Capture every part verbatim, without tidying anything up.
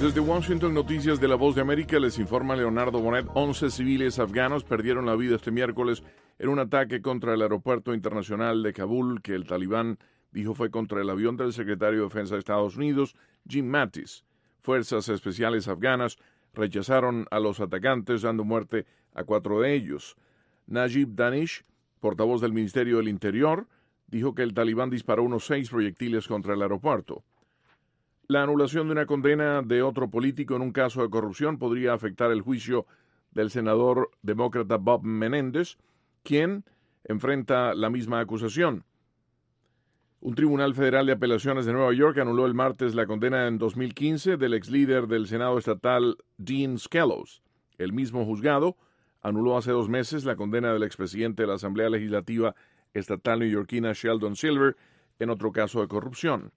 Desde Washington, Noticias de la Voz de América, les informa Leonardo Bonet. once civiles afganos perdieron la vida este miércoles en un ataque contra el aeropuerto internacional de Kabul, que el talibán dijo fue contra el avión del secretario de Defensa de Estados Unidos, Jim Mattis. Fuerzas especiales afganas rechazaron a los atacantes, dando muerte a cuatro de ellos. Najib Danish, portavoz del Ministerio del Interior, dijo que el talibán disparó unos seis proyectiles contra el aeropuerto. La anulación de una condena de otro político en un caso de corrupción podría afectar el juicio del senador demócrata Bob Menéndez, quien enfrenta la misma acusación. Un tribunal federal de apelaciones de Nueva York anuló el martes la condena en dos mil quince del ex líder del Senado estatal Dean Skelos. El mismo juzgado anuló hace dos meses la condena del expresidente de la Asamblea Legislativa estatal neoyorquina Sheldon Silver en otro caso de corrupción.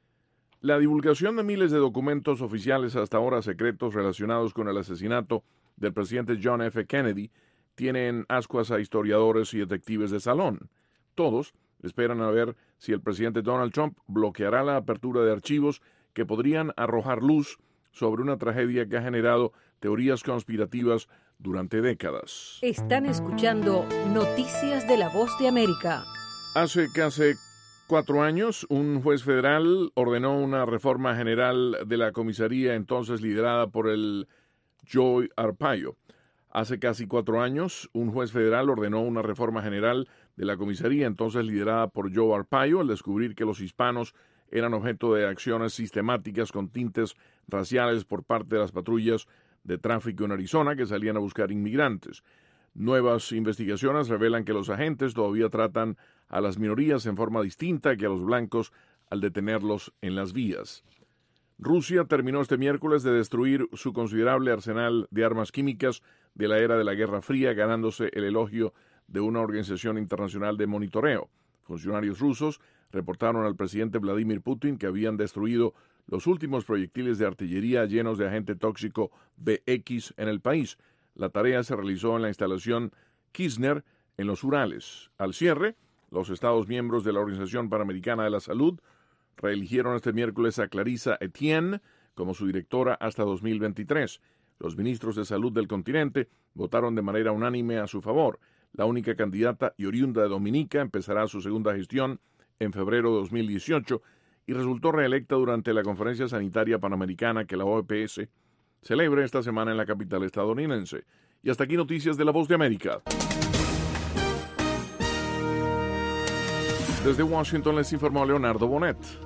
La divulgación de miles de documentos oficiales hasta ahora secretos relacionados con el asesinato del presidente John F. Kennedy tiene en ascuas a historiadores y detectives de salón. Todos esperan a ver si el presidente Donald Trump bloqueará la apertura de archivos que podrían arrojar luz sobre una tragedia que ha generado teorías conspirativas durante décadas. Están escuchando Noticias de la Voz de América. Hace casi cuatro años, un juez federal ordenó una reforma general de la comisaría entonces liderada por el Joe Arpaio. Hace casi cuatro años, un juez federal ordenó una reforma general de la comisaría entonces liderada por Joe Arpaio al descubrir que los hispanos eran objeto de acciones sistemáticas con tintes raciales por parte de las patrullas de tráfico en Arizona que salían a buscar inmigrantes. Nuevas investigaciones revelan que los agentes todavía tratan a las minorías en forma distinta que a los blancos al detenerlos en las vías. Rusia terminó este miércoles de destruir su considerable arsenal de armas químicas de la era de la Guerra Fría, ganándose el elogio de una organización internacional de monitoreo. Funcionarios rusos reportaron al presidente Vladimir Putin que habían destruido los últimos proyectiles de artillería llenos de agente tóxico B X en el país. La tarea se realizó en la instalación Kirchner en los Urales. Al cierre, los Estados miembros de la Organización Panamericana de la Salud reeligieron este miércoles a Clarissa Etienne como su directora hasta dos mil veintitrés. Los ministros de salud del continente votaron de manera unánime a su favor. La única candidata y oriunda de Dominica empezará su segunda gestión en febrero de dos mil dieciocho y resultó reelecta durante la Conferencia Sanitaria Panamericana que la O M S celebra esta semana en la capital estadounidense. Y hasta aquí Noticias de la Voz de América. Desde Washington les informó Leonardo Bonet.